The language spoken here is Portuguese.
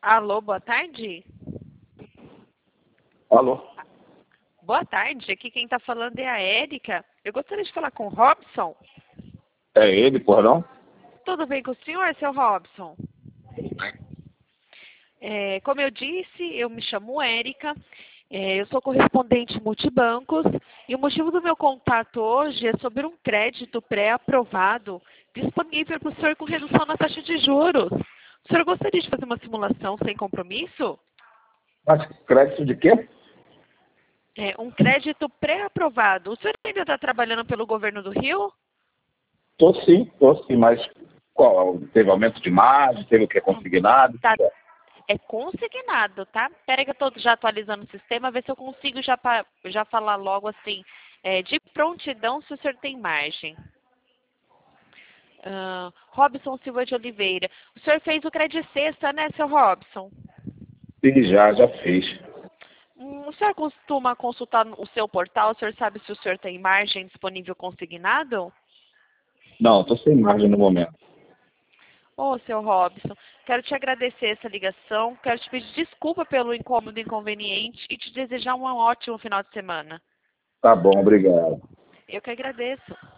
Alô, boa tarde? Alô? Boa tarde, aqui quem está falando é a Érica. Eu gostaria de falar com o Robson. É ele, perdão? Tudo bem com o senhor, seu Robson? Como eu disse, eu me chamo Érica, eu sou correspondente multibancos e o motivo do meu contato hoje é sobre um crédito pré-aprovado disponível para o senhor com redução na taxa de juros. O senhor gostaria de fazer uma simulação sem compromisso? Mas crédito de quê? Um crédito pré-aprovado. O senhor ainda está trabalhando pelo governo do Rio? Tô sim, mas qual? Teve aumento de margem, teve o que é consignado? Tá, é consignado, tá? Espera que eu estou já atualizando o sistema, ver se eu consigo já falar logo assim, de prontidão, se o senhor tem margem. Robson Silva de Oliveira. O senhor fez o crédito sexta, né, seu Robson? Sim, já fez. O senhor costuma consultar o seu portal? O senhor sabe se o senhor tem margem disponível consignado? Não, tô sem margem no momento. Ô, seu Robson, quero te agradecer essa ligação, quero te pedir desculpa pelo incômodo e inconveniente e te desejar um ótimo final de semana. Tá bom, obrigado. Eu que agradeço.